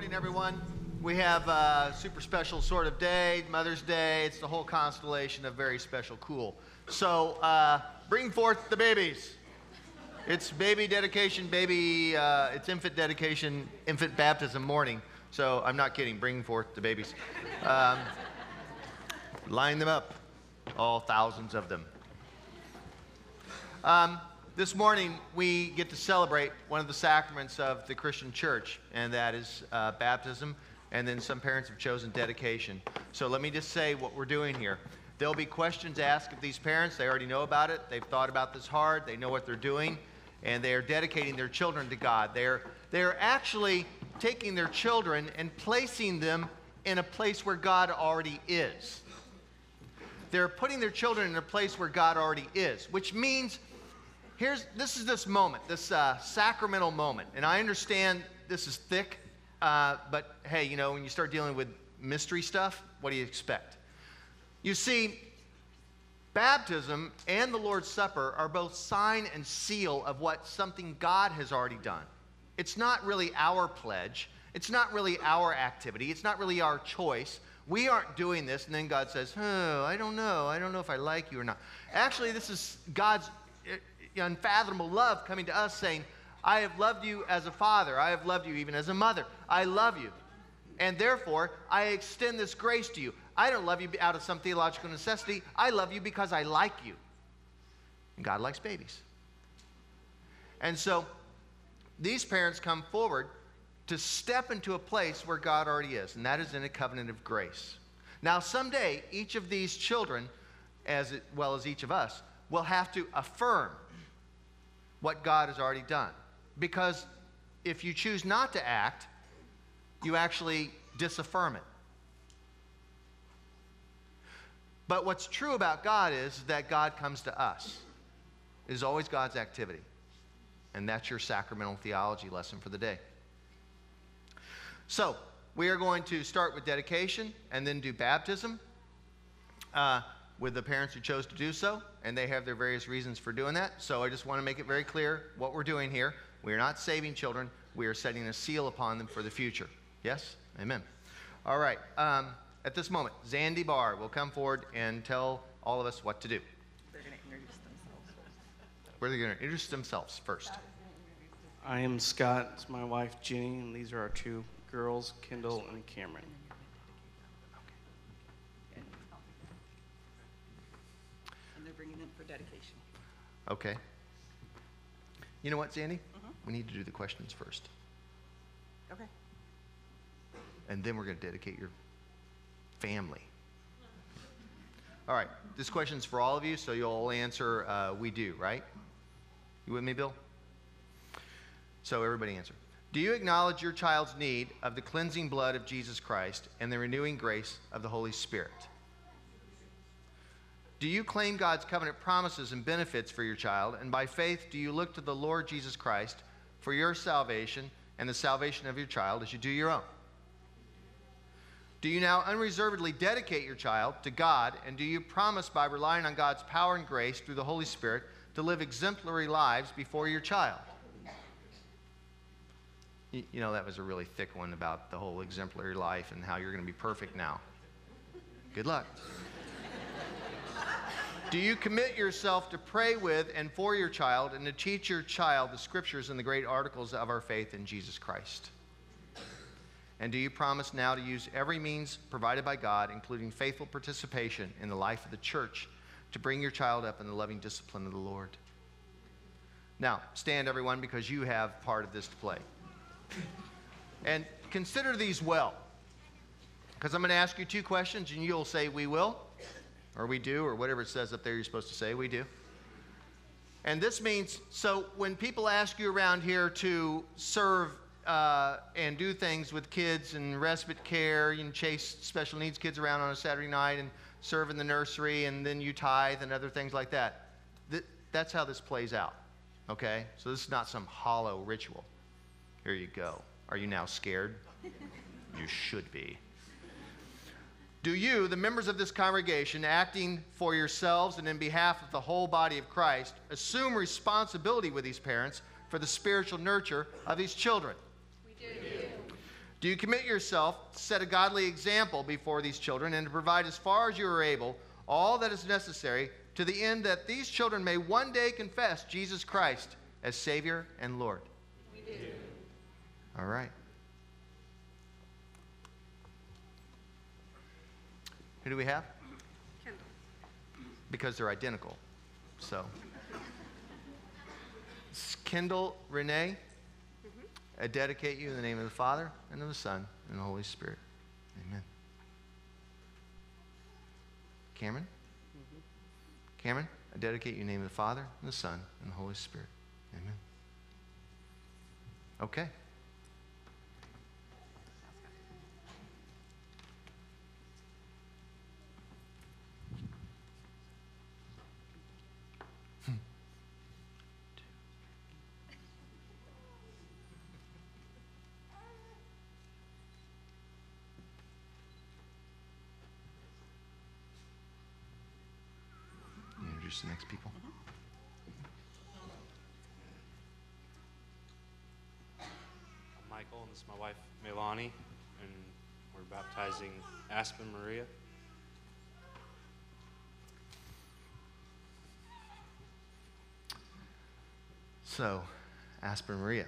morning, everyone. We have a super special sort of day, Mother's Day. It's the whole constellation of very special cool. So bring forth the babies. It's baby dedication, it's infant dedication, infant baptism morning. So I'm not kidding, bring forth the babies. Line them up, all thousands of them. This morning, we get to celebrate one of the sacraments of the Christian church, and that is baptism, and then some parents have chosen dedication. So let me just say what we're doing here. There'll be questions asked of these parents. They already know about it. They've thought about this hard. They know what they're doing, and they are dedicating their children to God. They're actually taking their children and placing them in a place where God already is. They're putting their children in a place where God already is, which means this is this moment, this sacramental moment. And I understand this is thick, but hey, you know, when you start dealing with mystery stuff, what do you expect? You see, baptism and the Lord's Supper are both sign and seal of what something God has already done. It's not really our pledge. It's not really our activity. It's not really our choice. We aren't doing this, and then God says, oh, I don't know. I don't know if I like you or not. Actually, this is God's unfathomable love coming to us saying, I have loved you as a father. I have loved you even as a mother. I love you. And therefore, I extend this grace to you. I don't love you out of some theological necessity. I love you because I like you. And God likes babies. And so, these parents come forward to step into a place where God already is, and that is in a covenant of grace. Now, someday, each of these children, as well as each of us, will have to affirm what God has already done. Because if you choose not to act, you actually disaffirm it. But what's true about God is that God comes to us. It is always God's activity. And that's your sacramental theology lesson for the day. So, we are going to start with dedication and then do baptism with the parents who chose to do so, and they have their various reasons for doing that. So I just want to make it very clear what we're doing here. We are not saving children. We are setting a seal upon them for the future. Yes? Amen. All right. At this moment, Zandy Barr will come forward and tell all of us what to do. They're going to introduce themselves first. Where are they going to introduce themselves first? I am Scott. It's my wife, Jenny, and these are our two girls, Kendall and Cameron. And they're bringing them for dedication. Okay. You know what, Zandy? We need to do the questions first. Okay. And then we're going to dedicate your family. All right. This question's for all of you, so you'll all answer, we do, right? You with me, Bill? So everybody answer. Do you acknowledge your child's need of the cleansing blood of Jesus Christ and the renewing grace of the Holy Spirit? Do you claim God's covenant promises and benefits for your child, and by faith do you look to the Lord Jesus Christ for your salvation and the salvation of your child as you do your own? Do you now unreservedly dedicate your child to God, and do you promise by relying on God's power and grace through the Holy Spirit to live exemplary lives before your child? You know, that was a really thick one about the whole exemplary life and how you're going to be perfect now. Good luck. Do you commit yourself to pray with and for your child and to teach your child the scriptures and the great articles of our faith in Jesus Christ? And do you promise now to use every means provided by God, including faithful participation in the life of the church, to bring your child up in the loving discipline of the Lord? Now, stand everyone, because you have part of this to play. And consider these well, because I'm going to ask you two questions and you'll say we will, or we do, or whatever it says up there you're supposed to say, we do. And this means, so when people ask you around here to serve and do things with kids and respite care, you can chase special needs kids around on a Saturday night and serve in the nursery, and then you tithe and other things like that. That's how this plays out, okay? So this is not some hollow ritual. Here you go. Are you now scared? You should be. Do you, the members of this congregation, acting for yourselves and in behalf of the whole body of Christ, assume responsibility with these parents for the spiritual nurture of these children? We do. Do you commit yourself to set a godly example before these children and to provide as far as you are able all that is necessary to the end that these children may one day confess Jesus Christ as Savior and Lord? We do. All right. Who do we have? Kendall. Because they're identical. So, Kendall Renee, I dedicate you in the name of the Father, and of the Son, and the Holy Spirit. Amen. Cameron? Cameron, I dedicate you in the name of the Father, and the Son, and the Holy Spirit. Amen. Okay. Introduce the next people. I'm Michael, and this is my wife, Melanie, and we're baptizing Aspen Maria. So, Aspen Maria.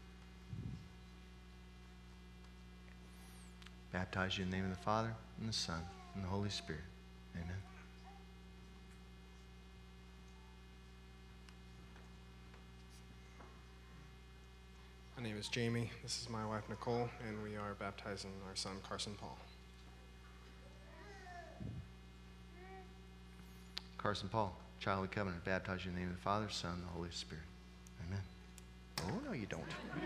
Baptize you in the name of the Father, and the Son, and the Holy Spirit. Amen. My name is Jamie. This is my wife, Nicole, and we are baptizing our son, Carson Paul. Carson Paul, child of the covenant, baptize you in the name of the Father, Son, and the Holy Spirit. Amen. Oh, no, you don't.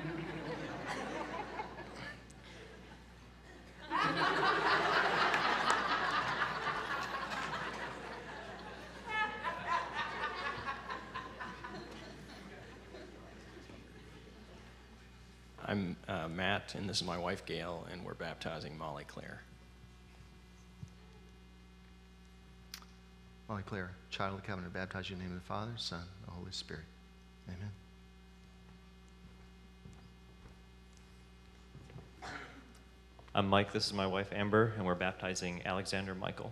I'm Matt, and this is my wife, Gail, and we're baptizing Molly Claire. Molly Claire, child of the covenant, baptize you in the name of the Father, Son, and the Holy Spirit. Amen. I'm Mike, this is my wife, Amber, and we're baptizing Alexander Michael.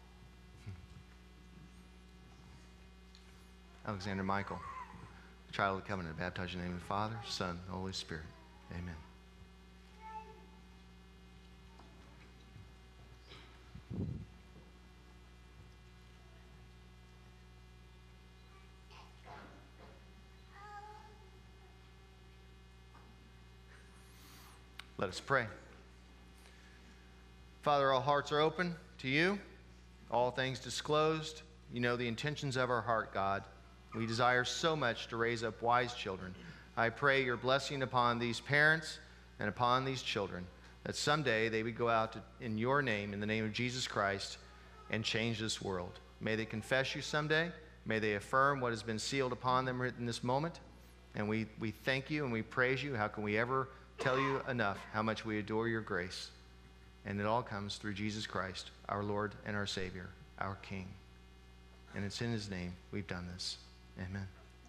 Alexander Michael, child of the covenant, baptize you in the name of the Father, Son, and the Holy Spirit. Amen. Let us pray. Father, all hearts are open to you, all things disclosed. You know the intentions of our heart, God. We desire so much to raise up wise children. I pray your blessing upon these parents and upon these children, that someday they would go out in your name, in the name of Jesus Christ, and change this world. May they confess you someday. May they affirm what has been sealed upon them in this moment. And we thank you and we praise you. How can we ever tell you enough how much we adore your grace? And it all comes through Jesus Christ, our Lord and our Savior, our King. And it's in his name we've done this. Amen.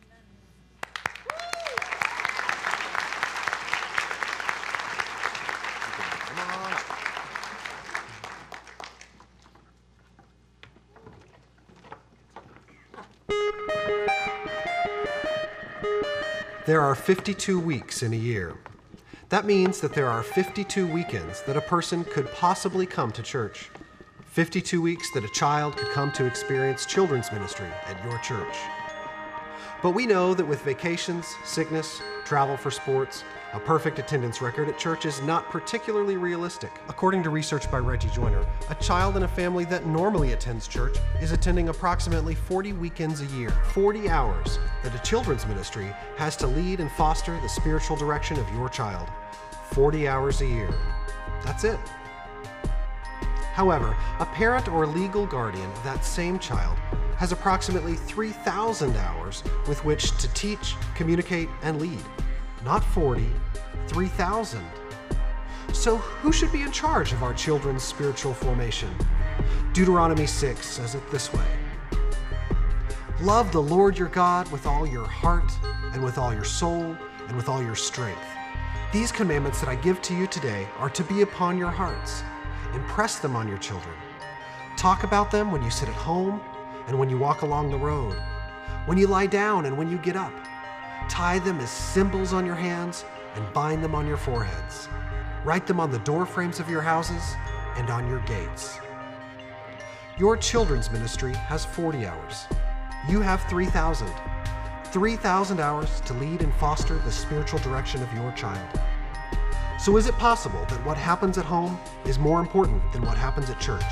There are 52 weeks in a year. That means that there are 52 weekends that a person could possibly come to church. 52 weeks that a child could come to experience children's ministry at your church. But we know that with vacations, sickness, travel for sports, a perfect attendance record at church is not particularly realistic. According to research by Reggie Joyner, a child in a family that normally attends church is attending approximately 40 weekends a year, 40 hours that a children's ministry has to lead and foster the spiritual direction of your child. 40 hours a year. That's it. However, a parent or legal guardian of that same child has approximately 3,000 hours with which to teach, communicate, and lead. Not 40, 3,000. So who should be in charge of our children's spiritual formation? Deuteronomy 6 says it this way. Love the Lord your God with all your heart and with all your soul and with all your strength. These commandments that I give to you today are to be upon your hearts. Impress them on your children. Talk about them when you sit at home and when you walk along the road, when you lie down and when you get up. Tie them as symbols on your hands and bind them on your foreheads. Write them on the door frames of your houses and on your gates. Your children's ministry has 40 hours. You have 3,000. 3,000 hours to lead and foster the spiritual direction of your child. So is it possible that what happens at home is more important than what happens at church?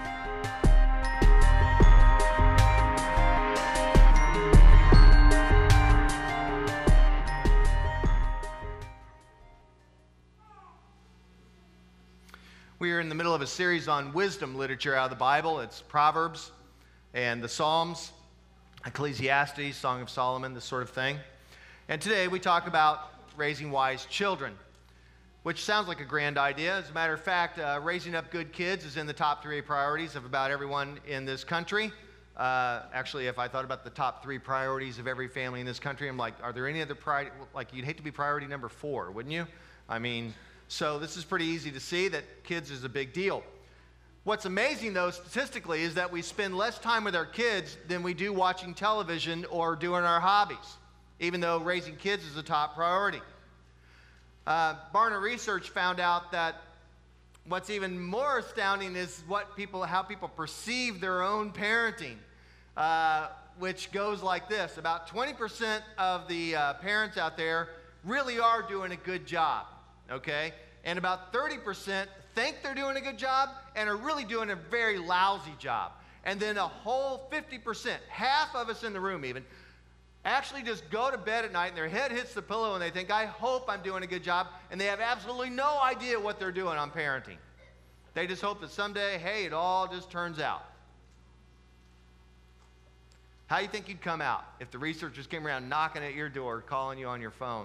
We are in the middle of a series on wisdom literature out of the Bible. It's Proverbs and the Psalms, Ecclesiastes, Song of Solomon, this sort of thing. And today we talk about raising wise children, which sounds like a grand idea. As a matter of fact, raising up good kids is in the top 3 priorities of about everyone in this country. Actually, if I thought about the top 3 priorities of every family in this country, I'm like, are there any other priority? Like, you'd hate to be priority number 4, wouldn't you? I mean, so this is pretty easy to see that kids is a big deal. What's amazing, though, statistically, is that we spend less time with our kids than we do watching television or doing our hobbies, even though raising kids is a top priority. Barna Research found out that what's even more astounding is how people perceive their own parenting, which goes like this. About 20% of the parents out there really are doing a good job, okay? And about 30% think they're doing a good job and are really doing a very lousy job. And then a whole 50%, half of us in the room even, actually just go to bed at night and their head hits the pillow and they think, I hope I'm doing a good job, and they have absolutely no idea what they're doing on parenting. They just hope that someday, hey, it all just turns out. How do you think you'd come out if the researchers came around knocking at your door, calling you on your phone?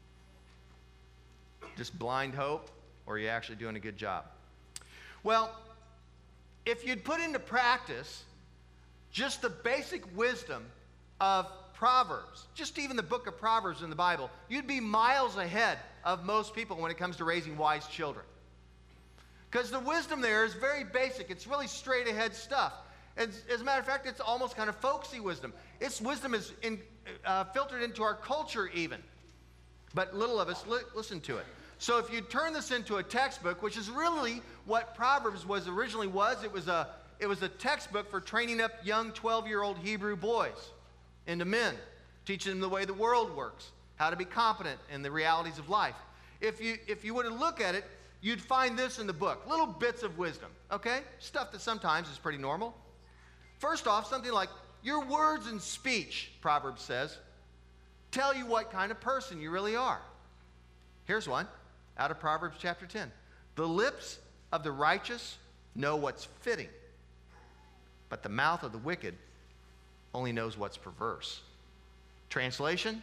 Just blind hope, or are you actually doing a good job? Well, if you'd put into practice just the basic wisdom of Proverbs, just even the book of Proverbs in the Bible, you'd be miles ahead of most people when it comes to raising wise children. Because the wisdom there is very basic. It's really straight ahead stuff. As a matter of fact, it's almost kind of folksy wisdom. Its wisdom is filtered into our culture even. But little of us listen to it. So if you turn this into a textbook, which is really what Proverbs originally was, it was a textbook for training up young 12-year-old Hebrew boys into men, teaching them the way the world works, how to be competent in the realities of life. If you were to look at it, you'd find this in the book, little bits of wisdom, okay? Stuff that sometimes is pretty normal. First off, something like, your words and speech, Proverbs says, tell you what kind of person you really are. Here's one out of Proverbs chapter 10. The lips of the righteous know what's fitting, but the mouth of the wicked only knows what's perverse. Translation: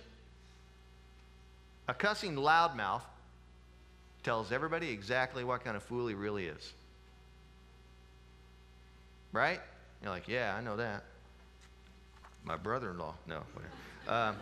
a cussing loudmouth tells everybody exactly what kind of fool he really is. Right? You're like, yeah, I know that. My brother-in-law. No, whatever.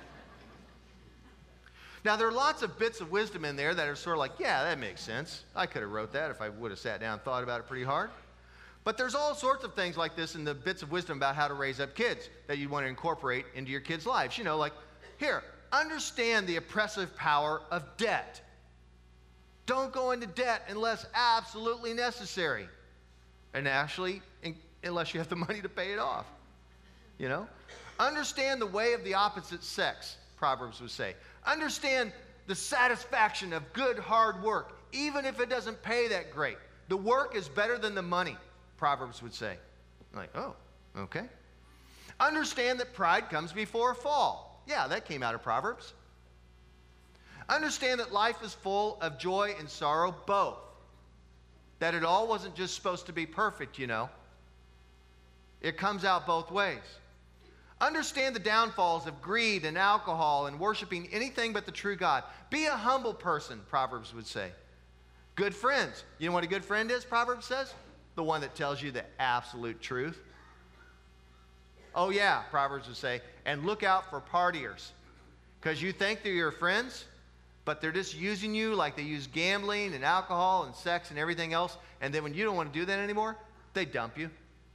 Now, there are lots of bits of wisdom in there that are sort of like, yeah, that makes sense. I could have wrote that if I would have sat down and thought about it pretty hard. But there's all sorts of things like this in the bits of wisdom about how to raise up kids that you want to incorporate into your kids' lives. You know, like, here, understand the oppressive power of debt. Don't go into debt unless absolutely necessary. And actually, unless you have the money to pay it off. You know? Understand the way of the opposite sex, Proverbs would say. Understand the satisfaction of good hard work, even if it doesn't pay that great. The work is better than the money, Proverbs would say. Like, oh, okay. Understand that pride comes before a fall. Yeah, that came out of Proverbs. Understand that life is full of joy and sorrow, both. That it all wasn't just supposed to be perfect, you know. It comes out both ways. Understand the downfalls of greed and alcohol and worshiping anything but the true God. Be a humble person, Proverbs would say. Good friends. You know what a good friend is, Proverbs says? The one that tells you the absolute truth. Oh yeah, Proverbs would say, and look out for partiers. Because you think they're your friends, but they're just using you like they use gambling and alcohol and sex and everything else. And then when you don't want to do that anymore, they dump you.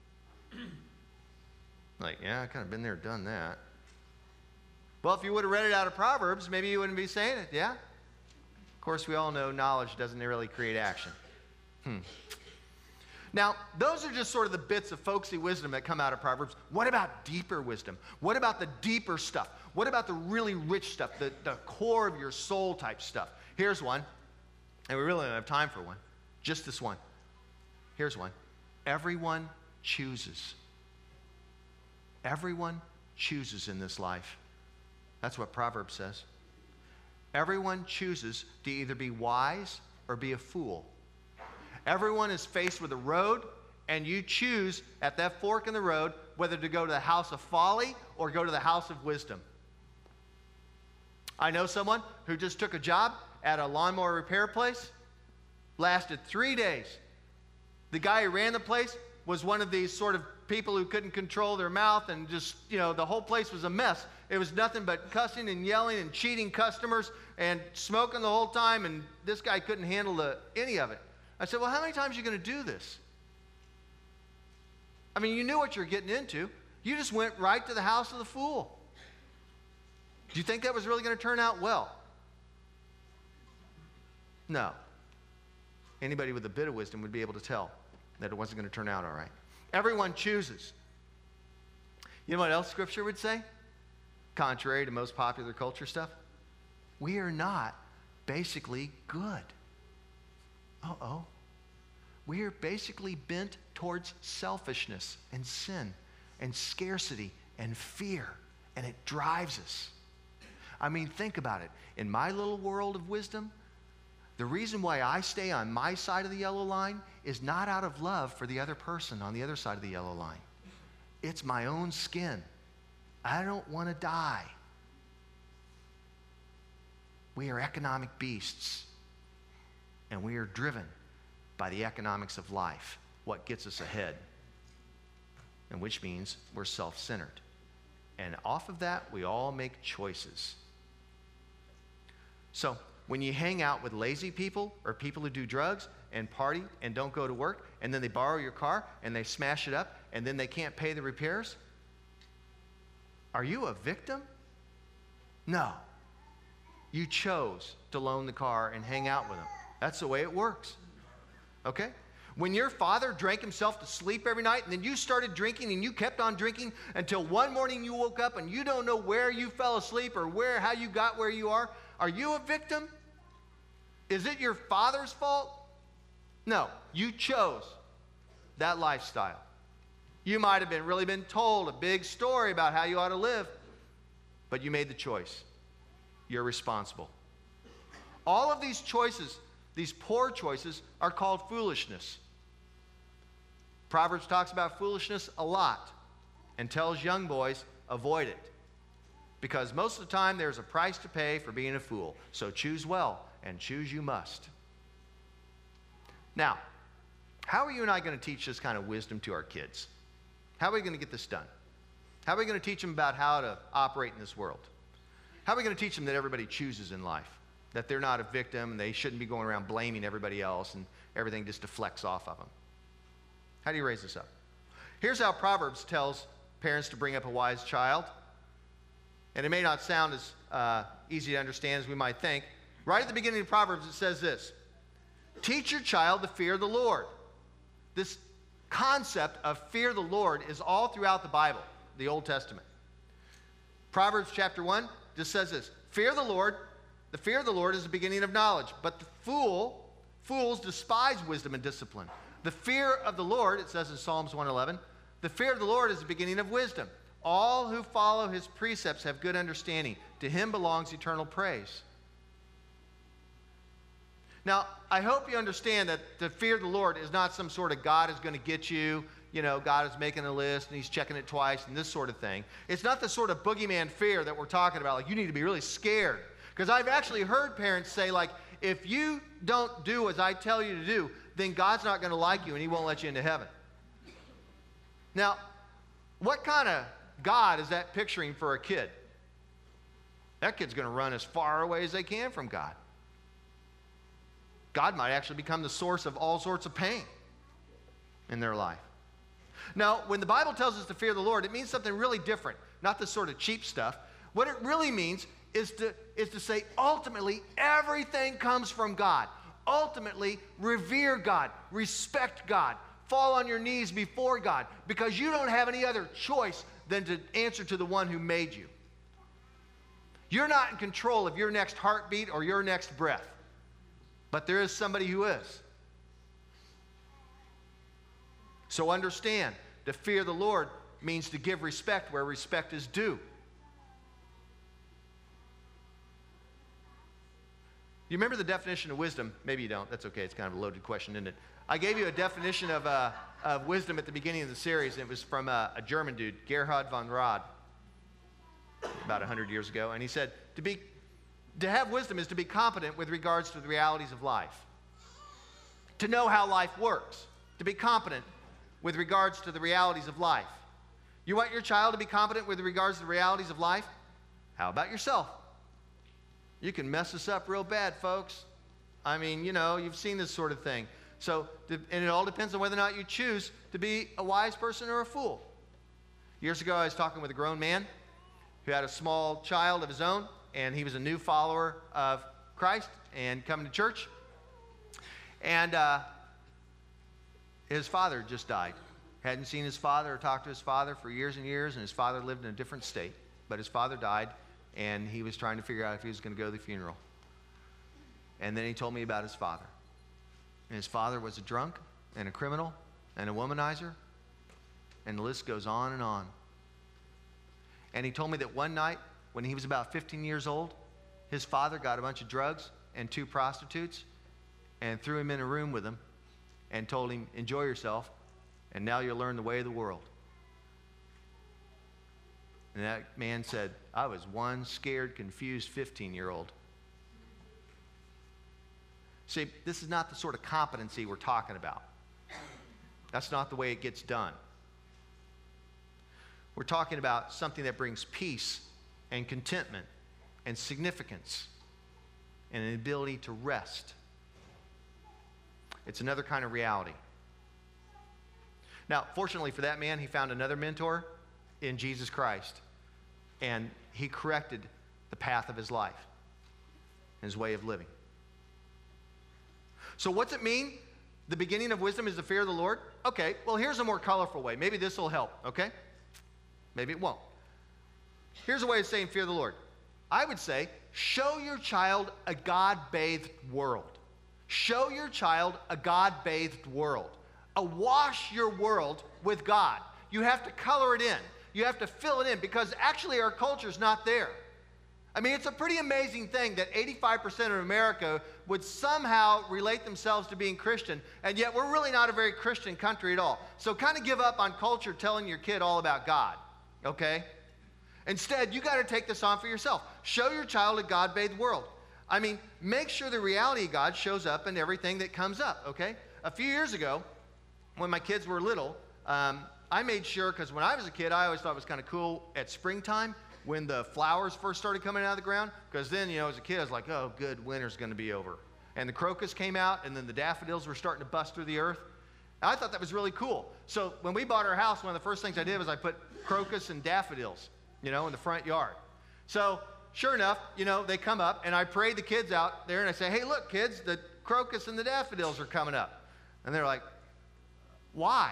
Like, yeah, I kind of been there, done that. Well, if you would have read it out of Proverbs, maybe you wouldn't be saying it, yeah? Of course, we all know knowledge doesn't really create action. Now, those are just sort of the bits of folksy wisdom that come out of Proverbs. What about deeper wisdom? What about the deeper stuff? What about the really rich stuff, the core of your soul type stuff? Here's one, and we really don't have time for one. Just this one. Here's one. Everyone chooses. Everyone chooses in this life. That's what Proverbs says. Everyone chooses to either be wise or be a fool. Everyone is faced with a road, and you choose at that fork in the road whether to go to the house of folly or go to the house of wisdom. I know someone who just took a job at a lawnmower repair place, lasted 3 days. The guy who ran the place was one of these sort of people who couldn't control their mouth, and just, the whole place was a mess. It was nothing but cussing and yelling and cheating customers and smoking the whole time, and this guy couldn't handle any of it. I said, well, how many times are you going to do this? I mean, you knew what you're getting into. You just went right to the house of the fool. Do you think that was really going to turn out well? No. Anybody with a bit of wisdom would be able to tell that it wasn't going to turn out all right. Everyone chooses. You know what else Scripture would say? Contrary to most popular culture stuff, we are not basically good. Uh-oh. We are basically bent towards selfishness and sin and scarcity and fear, and it drives us. I mean, think about it. In my little world of wisdom, the reason why I stay on my side of the yellow line is not out of love for the other person on the other side of the yellow line. It's my own skin. I don't want to die. We are economic beasts, and we are driven by the economics of life, what gets us ahead, and which means we're self-centered. And off of that, we all make choices. So when you hang out with lazy people or people who do drugs and party and don't go to work, and then they borrow your car and they smash it up, and then they can't pay the repairs, are you a victim? No. You chose to loan the car and hang out with them. That's the way it works. Okay? When your father drank himself to sleep every night, and then you started drinking and you kept on drinking until one morning you woke up and you don't know where you fell asleep or how you got where you are you a victim? Is it your father's fault? No. You chose that lifestyle. You might have really been told a big story about how you ought to live, but you made the choice. You're responsible. All of these choices, these poor choices, are called foolishness. Proverbs talks about foolishness a lot and tells young boys, avoid it. Because most of the time there's a price to pay for being a fool. So choose well, and choose you must. Now, how are you and I going to teach this kind of wisdom to our kids? How are we going to get this done? How are we going to teach them about how to operate in this world? How are we going to teach them that everybody chooses in life? That they're not a victim, and they shouldn't be going around blaming everybody else, and everything just deflects off of them? How do you raise this up? Here's how Proverbs tells parents to bring up a wise child. And it may not sound as easy to understand as we might think. Right at the beginning of Proverbs, it says this: teach your child to fear the Lord. This concept of fear the Lord is all throughout the Bible, the Old Testament. Proverbs chapter 1 just says this: fear the Lord. The fear of the Lord is the beginning of knowledge. But the fools despise wisdom and discipline. The fear of the Lord, it says in Psalms 111, the fear of the Lord is the beginning of wisdom. All who follow his precepts have good understanding. To him belongs eternal praise. Now, I hope you understand that the fear of the Lord is not some sort of God is going to get you, God is making a list and he's checking it twice and this sort of thing. It's not the sort of boogeyman fear that we're talking about, like you need to be really scared. Because I've actually heard parents say, like, if you don't do as I tell you to do, then God's not going to like you and he won't let you into heaven. Now, what kind of God is that picturing for a kid? That kid's going to run as far away as they can from God. God might actually become the source of all sorts of pain in their life. Now, when the Bible tells us to fear the Lord, it means something really different, not this sort of cheap stuff. What it really means is to say, ultimately, everything comes from God. Ultimately, revere God, respect God, fall on your knees before God, because you don't have any other choice than to answer to the one who made you. You're not in control of your next heartbeat or your next breath, but there is somebody who is. So understand, to fear the Lord means to give respect where respect is due. You remember the definition of wisdom? Maybe you don't. That's okay. It's kind of a loaded question, isn't it? I gave you a definition of wisdom at the beginning of the series, and it was from a German dude, Gerhard von Rad, about 100 years ago. And he said, to have wisdom is to be competent with regards to the realities of life. To know how life works. To be competent with regards to the realities of life. You want your child to be competent with regards to the realities of life? How about yourself? You can mess this up real bad, folks. I mean, you've seen this sort of thing. So, and it all depends on whether or not you choose to be a wise person or a fool. Years ago, I was talking with a grown man who had a small child of his own, and he was a new follower of Christ and coming to church. And his father just died. Hadn't seen his father or talked to his father for years and years, and his father lived in a different state. But his father died, and he was trying to figure out if he was going to go to the funeral. And then he told me about his father. And his father was a drunk and a criminal and a womanizer, and the list goes on and on. And he told me that one night, when he was about 15 years old, his father got a bunch of drugs and 2 prostitutes and threw him in a room with him and told him, enjoy yourself, and now you'll learn the way of the world. And that man said, I was one scared, confused 15-year-old. See, this is not the sort of competency we're talking about. That's not the way it gets done. We're talking about something that brings peace and contentment and significance and an ability to rest. It's another kind of reality. Now, fortunately for that man, he found another mentor in Jesus Christ, and he corrected the path of his life and his way of living. So what's it mean? The beginning of wisdom is the fear of the Lord? Okay, well, here's a more colorful way. Maybe this will help, okay? Maybe it won't. Here's a way of saying fear the Lord. I would say, show your child a God-bathed world. Show your child a God-bathed world. Awash your world with God. You have to color it in. You have to fill it in, because actually our culture's not there. I mean, it's a pretty amazing thing that 85% of America would somehow relate themselves to being Christian, and yet we're really not a very Christian country at all. So kind of give up on culture telling your kid all about God, okay? Instead, you got to take this on for yourself. Show your child a God-bathed world. I mean, make sure the reality of God shows up in everything that comes up, okay? A few years ago, when my kids were little, I made sure, because when I was a kid, I always thought it was kind of cool at springtime when the flowers first started coming out of the ground, because then, as a kid, I was like, oh, good, winter's going to be over. And the crocus came out, and then the daffodils were starting to bust through the earth. And I thought that was really cool. So when we bought our house, one of the first things I did was I put crocus and daffodils, in the front yard. So sure enough, they come up, and I parade the kids out there, and I say, hey, look, kids, the crocus and the daffodils are coming up. And they're like, why?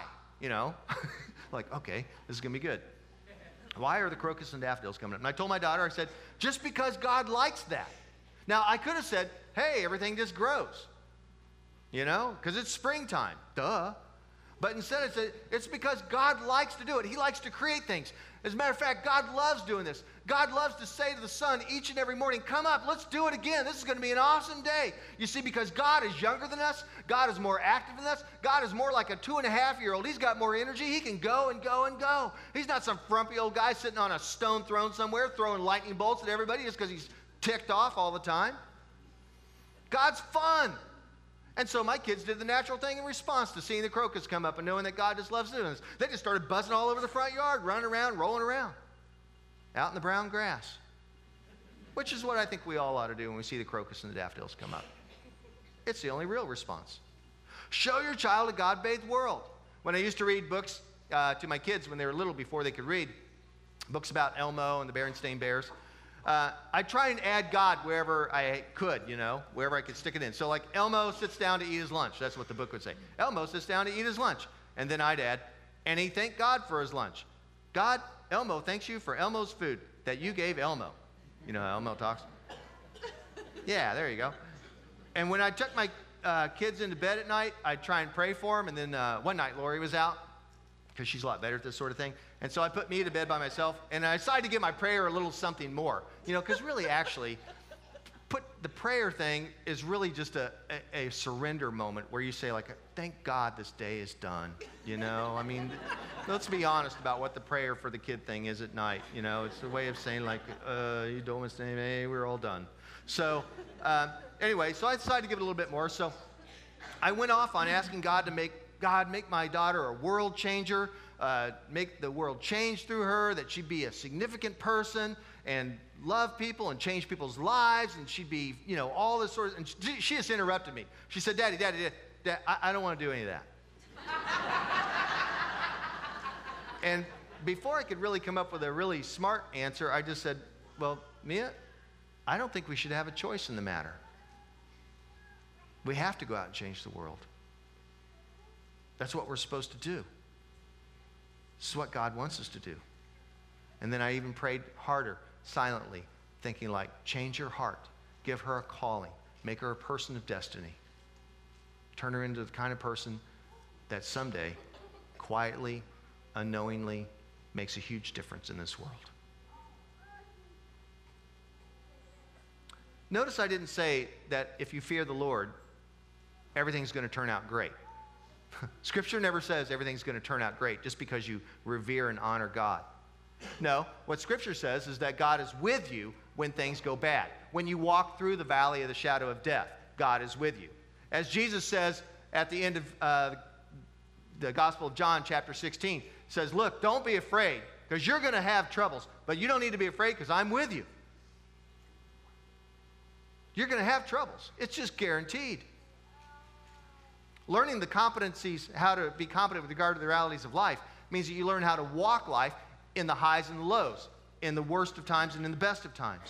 Like, okay, this is going to be good. Why are the crocus and daffodils coming up? And I told my daughter, I said, just because God likes that. Now, I could have said, hey, everything just grows, because it's springtime. Duh. But instead, I said, it's because God likes to do it. He likes to create things. As a matter of fact, God loves doing this. God loves to say to the sun each and every morning, come up, let's do it again. This is going to be an awesome day. You see, because God is younger than us, God is more active than us, God is more like a 2.5-year-old. He's got more energy. He can go and go and go. He's not some frumpy old guy sitting on a stone throne somewhere throwing lightning bolts at everybody just because he's ticked off all the time. God's fun. And so my kids did the natural thing in response to seeing the crocus come up and knowing that God just loves doing this. They just started buzzing all over the front yard, running around, rolling around, out in the brown grass. which is what I think we all ought to do when we see the crocus and the daffodils come up. It's the only real response. Show your child a God-bathed world. When I used to read books to my kids when they were little, before they could read, books about Elmo and the Berenstain Bears, I try and add God wherever I could, wherever I could stick it in. So like Elmo sits down to eat his lunch. That's what the book would say. Elmo sits down to eat his lunch. And then I'd add, and he thanked God for his lunch. God, Elmo thanks you for Elmo's food that you gave Elmo. You know how Elmo talks? Yeah, there you go. And when I took my kids into bed at night, I'd try and pray for them. And then one night, Lori was out because she's a lot better at this sort of thing. And so I put me to bed by myself, and I decided to give my prayer a little something more. Because really, actually, the prayer thing is really just a surrender moment where you say, like, thank God this day is done. I mean, let's be honest about what the prayer for the kid thing is at night. It's a way of saying, like, you don't want to say, hey, we're all done. So anyway, so I decided to give it a little bit more. So I went off on asking God to make my daughter a world changer, make the world change through her, that she'd be a significant person and love people and change people's lives, and she'd be, all this sort of, and she just interrupted me. She said, Daddy, I don't want to do any of that. And before I could really come up with a really smart answer, I just said, well, Mia, I don't think we should have a choice in the matter. We have to go out and change the world. That's what we're supposed to do. This is what God wants us to do. And then I even prayed harder, silently, thinking like, change her heart, give her a calling, make her a person of destiny. Turn her into the kind of person that someday, quietly, unknowingly, makes a huge difference in this world. Notice I didn't say that if you fear the Lord, everything's going to turn out great. Scripture never says everything's going to turn out great just because you revere and honor God. No, what Scripture says is that God is with you when things go bad. When you walk through the valley of the shadow of death, God is with you. As Jesus says at the end of the Gospel of John, chapter 16, says, look, don't be afraid because you're going to have troubles, but you don't need to be afraid because I'm with you. You're going to have troubles. It's just guaranteed. Learning the competencies, how to be competent with regard to the realities of life, means that you learn how to walk life in the highs and the lows, in the worst of times and in the best of times.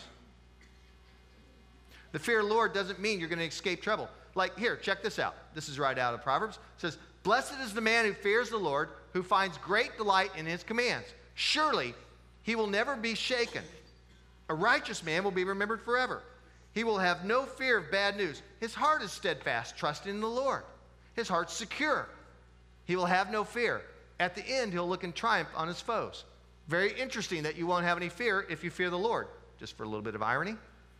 The fear of the Lord doesn't mean you're going to escape trouble. Like here, check this out. This is right out of Proverbs. It says, blessed is the man who fears the Lord, who finds great delight in his commands. Surely he will never be shaken. A righteous man will be remembered forever. He will have no fear of bad news. His heart is steadfast, trusting in the Lord. His heart's secure. He will have no fear. At the end, he'll look in triumph on his foes. Very interesting that you won't have any fear if you fear the Lord. Just for a little bit of irony.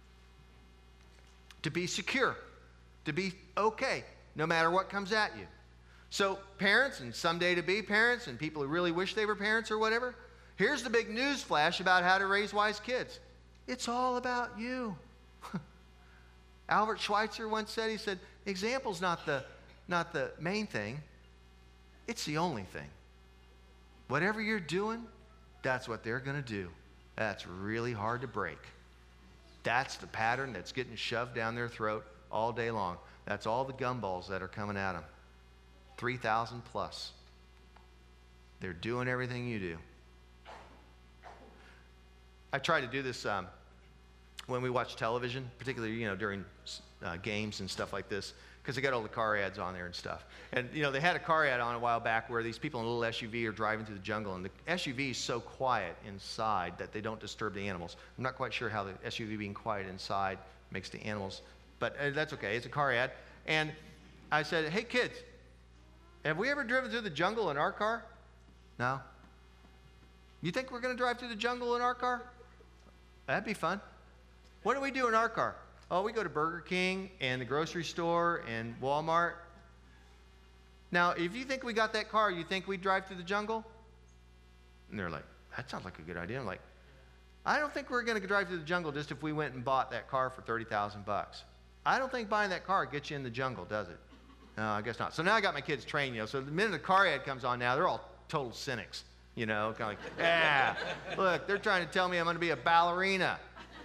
To be secure. To be okay, no matter what comes at you. So parents, and someday to be parents, and people who really wish they were parents or whatever, here's the big news flash about how to raise wise kids. It's all about you. Albert Schweitzer once said, he said, example's not the main thing. It's the only thing. Whatever you're doing, that's what they're going to do. That's really hard to break. That's the pattern that's getting shoved down their throat all day long. That's all the gumballs that are coming at them. 3,000 plus. They're doing everything you do. I try to do this when we watch television, particularly during games and stuff like this, because they got all the car ads on there and stuff. And they had a car ad on a while back where these people in a little SUV are driving through the jungle, and the SUV is so quiet inside that they don't disturb the animals. I'm not quite sure how the SUV being quiet inside makes the animals, but that's okay. It's a car ad. And I said, hey kids, have we ever driven through the jungle in our car? No. You think we're going to drive through the jungle in our car? That'd be fun. What do we do in our car? Oh, we go to Burger King and the grocery store and Walmart. Now, if you think we got that car, you think we'd drive through the jungle? And they're like, that sounds like a good idea. I'm like, I don't think we're going to drive through the jungle just if we went and bought that car for $30,000. I don't think buying that car gets you in the jungle, does it? No, I guess not. So now I got my kids trained, So the minute a car ad comes on now, they're all total cynics, kind of like, look, they're trying to tell me I'm going to be a ballerina.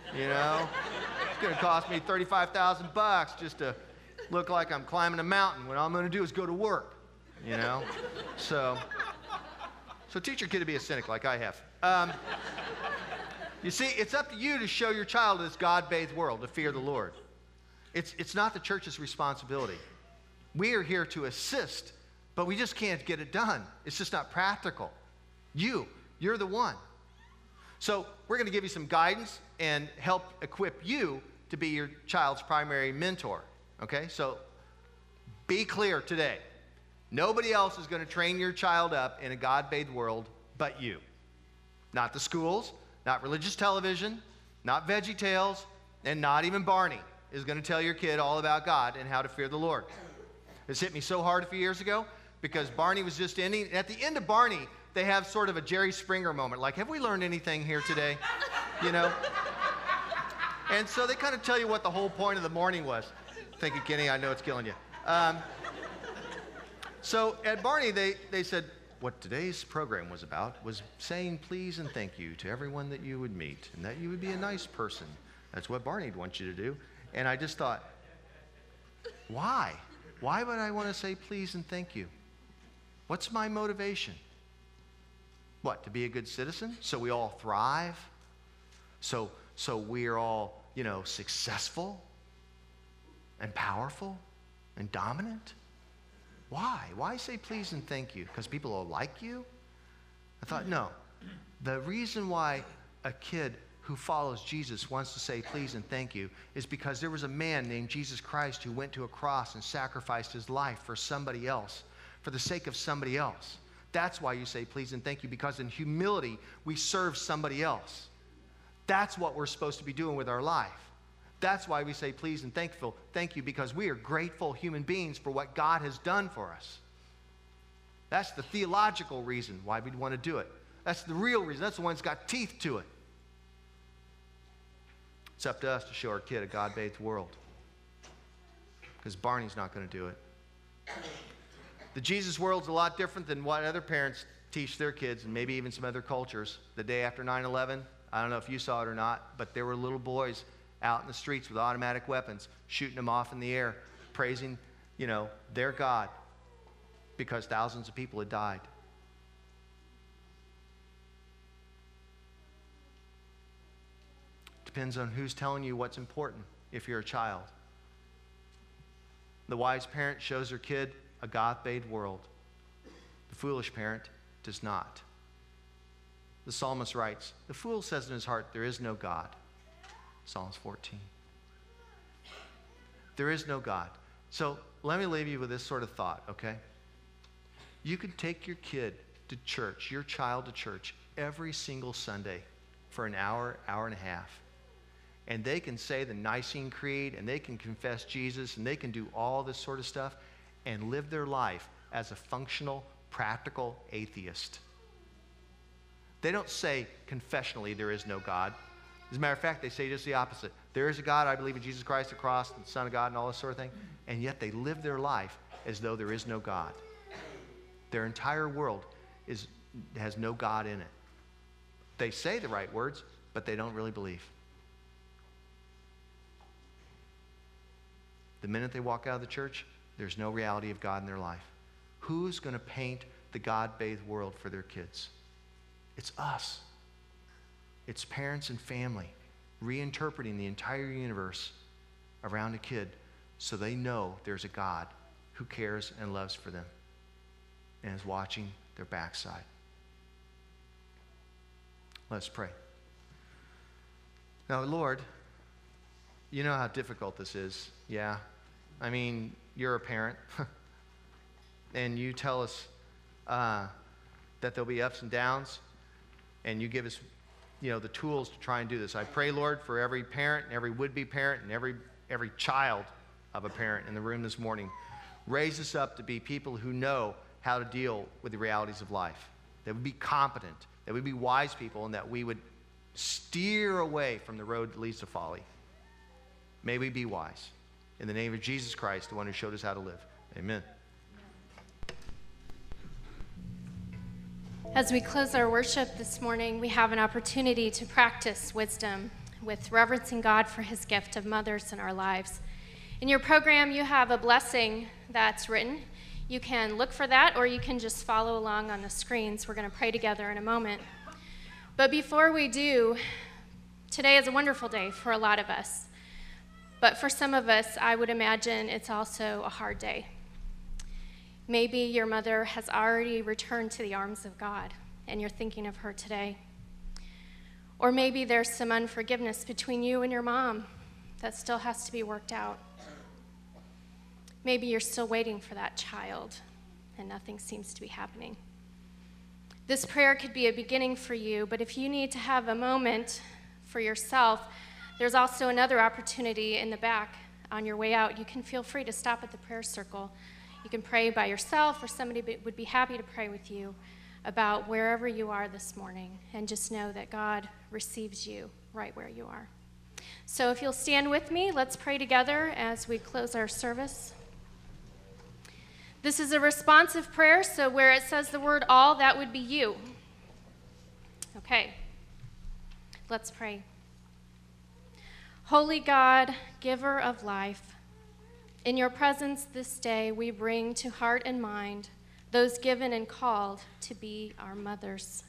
you know? It's gonna cost me $35,000 just to look like I'm climbing a mountain when all I'm gonna do is go to work, you know? So teach your kid to be a cynic like I have. You see, it's up to you to show your child this God-bathed world, to fear the Lord. It's not the church's responsibility. We are here to assist, but we just can't get it done. It's just not practical. You're the one. So we're going to give you some guidance and help equip you to be your child's primary mentor. Okay? So be clear today. Nobody else is going to train your child up in a God-bathed world but you. Not the schools, not religious television, not VeggieTales, and not even Barney is going to tell your kid all about God and how to fear the Lord. This hit me so hard a few years ago because Barney was just ending. At the end of Barney, they have sort of a Jerry Springer moment. Like, have we learned anything here today? You know? And so they kind of tell you what the whole point of the morning was. Thank you, Kenny. I know it's killing you. So at Barney, they said what today's program was about was saying please and thank you to everyone that you would meet and that you would be a nice person. That's what Barney'd want you to do. And I just thought, why? Why would I want to say please and thank you? What's my motivation? What, to be a good citizen? So we all thrive? So we're all, successful and powerful and dominant? Why? Why say please and thank you? Because people will like you? I thought, no. The reason why a kid who follows Jesus wants to say please and thank you is because there was a man named Jesus Christ who went to a cross and sacrificed his life for somebody else, for the sake of somebody else. That's why you say please and thank you, because in humility, we serve somebody else. That's what we're supposed to be doing with our life. That's why we say please and thank you, because we are grateful human beings for what God has done for us. That's the theological reason why we'd want to do it. That's the real reason. That's the one that's got teeth to it. It's up to us to show our kid a God-bathed world, because Barney's not going to do it. The Jesus world's a lot different than what other parents teach their kids, and maybe even some other cultures. The day after 9/11, I don't know if you saw it or not, but there were little boys out in the streets with automatic weapons, shooting them off in the air, praising, their God, because thousands of people had died. Depends on who's telling you what's important if you're a child. The wise parent shows their kid a God-bathed world. The foolish parent does not. The psalmist writes, "The fool says in his heart, there is no God." Psalms 14. There is no God. So let me leave you with this sort of thought, okay? You could take your kid to church, your child to church, every single Sunday for an hour, hour and a half. And they can say the Nicene Creed, and they can confess Jesus, and they can do all this sort of stuff and live their life as a functional, practical atheist. They don't say confessionally there is no God. As a matter of fact, they say just the opposite. There is a God. I believe in Jesus Christ, the cross, the Son of God, and all this sort of thing. And yet they live their life as though there is no God. Their entire world has no God in it. They say the right words, but they don't really believe. The minute they walk out of the church, there's no reality of God in their life. Who's going to paint the God-bathed world for their kids? It's us. It's parents and family reinterpreting the entire universe around a kid so they know there's a God who cares and loves for them and is watching their backside. Let's pray. Now, Lord, you know how difficult this is. Yeah. I mean, you're a parent. And you tell us that there'll be ups and downs. And you give us, the tools to try and do this. I pray, Lord, for every parent and every would-be parent and every child of a parent in the room this morning. Raise us up to be people who know how to deal with the realities of life. That we be competent. That we be wise people, and that we would steer away from the road that leads to folly. May we be wise. In the name of Jesus Christ, the one who showed us how to live. Amen. As we close our worship this morning, we have an opportunity to practice wisdom. with reverencing God for his gift of mothers in our lives. In your program, you have a blessing that's written. You can look for that, or you can just follow along on the screens. We're going to pray together in a moment. But before we do, today is a wonderful day for a lot of us. But for some of us, I would imagine it's also a hard day. Maybe your mother has already returned to the arms of God, and you're thinking of her today. Or maybe there's some unforgiveness between you and your mom that still has to be worked out. Maybe you're still waiting for that child, and nothing seems to be happening. This prayer could be a beginning for you, but if you need to have a moment for yourself, there's also another opportunity in the back on your way out. You can feel free to stop at the prayer circle. You can pray by yourself, or somebody would be happy to pray with you about wherever you are this morning, and just know that God receives you right where you are. So if you'll stand with me, let's pray together as we close our service. This is a responsive prayer, so where it says the word all, that would be you. Okay, let's pray. Holy God, giver of life, in your presence this day we bring to heart and mind those given and called to be our mothers.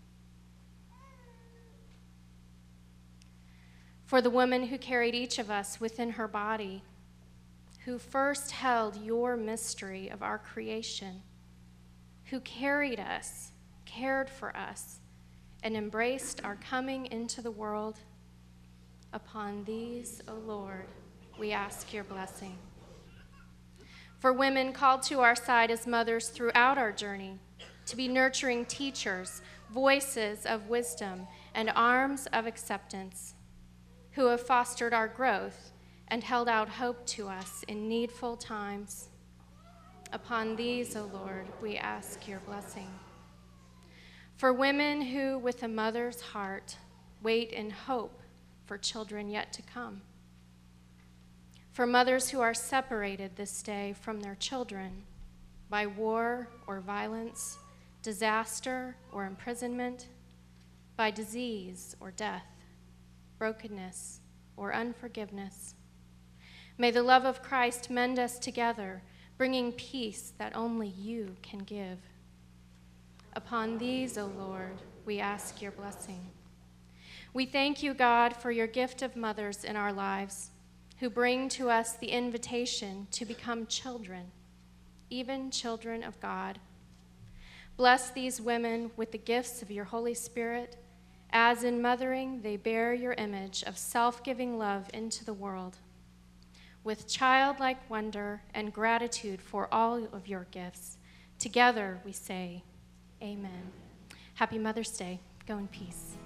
For the woman who carried each of us within her body, who first held your mystery of our creation, who carried us, cared for us, and embraced our coming into the world, upon these, O Lord, we ask your blessing. For women called to our side as mothers throughout our journey, to be nurturing teachers, voices of wisdom, and arms of acceptance, who have fostered our growth and held out hope to us in needful times. Upon these, O Lord, we ask your blessing. For women who, with a mother's heart, wait in hope for children yet to come. For mothers who are separated this day from their children by war or violence, disaster or imprisonment, by disease or death, brokenness or unforgiveness. May the love of Christ mend us together, bringing peace that only you can give. Upon these, O Lord, we ask your blessing. We thank you, God, for your gift of mothers in our lives, who bring to us the invitation to become children, even children of God. Bless these women with the gifts of your Holy Spirit, as in mothering they bear your image of self-giving love into the world. With childlike wonder and gratitude for all of your gifts, together we say, Amen. Happy Mother's Day. Go in peace.